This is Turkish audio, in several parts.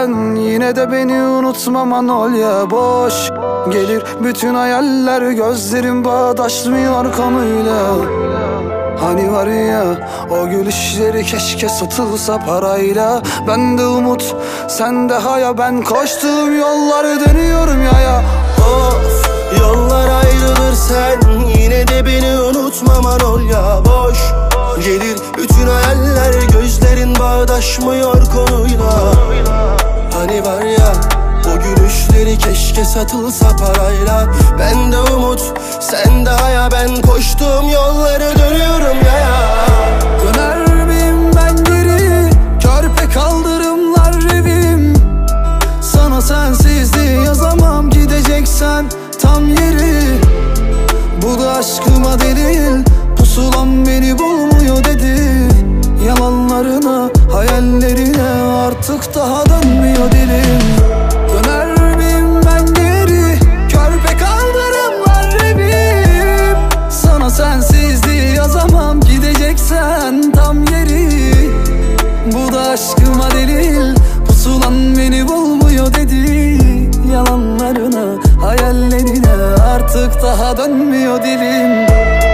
sen yine de beni unutma Manolya. Boş gelir bütün hayaller, gözlerim bağdaşmıyor konuyla. Hani var ya o gülüşleri keşke satılsa parayla. Bende umut sende haya, ben koştuğum yolları dönüyorum ya. Of, yollar ayrılır sen yine de beni unutma Manolya. Boş gelir bütün hayaller, gözlerin bağdaşmıyor konuyla. Hani var ya o gülüşleri keşke satılsa parayla. Bende umut sende haya, ben koştuğum yolları dönüyorum ya. Döner miyim ben geri, körpe kaldırımlar evim. Sana sensizliği yazamam, gideceksen tam yeri. Bu da aşkıma delil, pusulam beni bulmuyor dedi. Yalanlarına, hayallerine artık daha dönmüyor dilim. Döner miyim ben geri, körpe kaldırımlar evim. Sana sensizliği yazamam, gideceksen tam yeri. Bu da aşkıma delil, pusulan beni bulmuyor dedi. Yalanlarına, hayallerine artık daha dönmüyor dilim.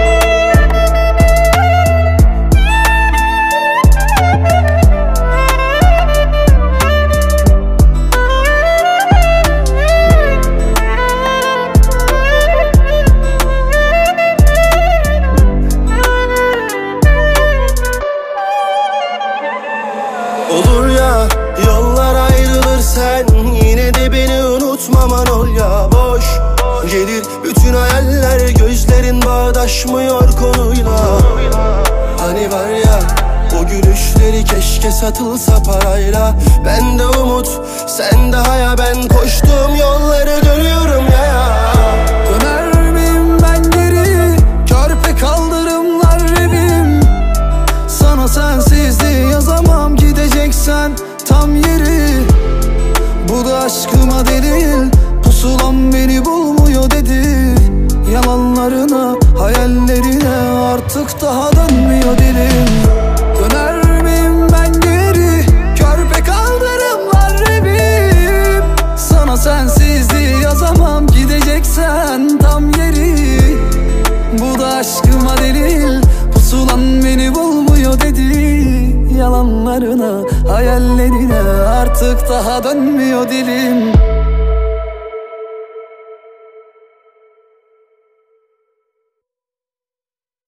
Olur ya yollar ayrılır sen yine de beni unutma Manolya. Boş gelir bütün hayaller, gözlerin bağdaşmıyor konuyla. Hani var ya o gülüşleri keşke satılsa parayla. Bende umut sende haya, ben koştuğum yolları dönüyorum ya. Döner miyim ben geri, körpe kaldırımlar evim. Sana sensizliği yazamam, gideceksen tam yeri. Bu da aşkıma delil, pusulam beni bulmuyor dedi. Yalanlarına, hayallerine artık daha dönmüyor dilim. Döner miyim ben geri, körpe kaldırımlar evim. Sana sensizliği yazamam, gideceksen tam yeri. Bu da aşkıma delil, pusulan beni bulmuyor dedi. Yalanlarına, hayallerine artık daha dönmüyor dilim.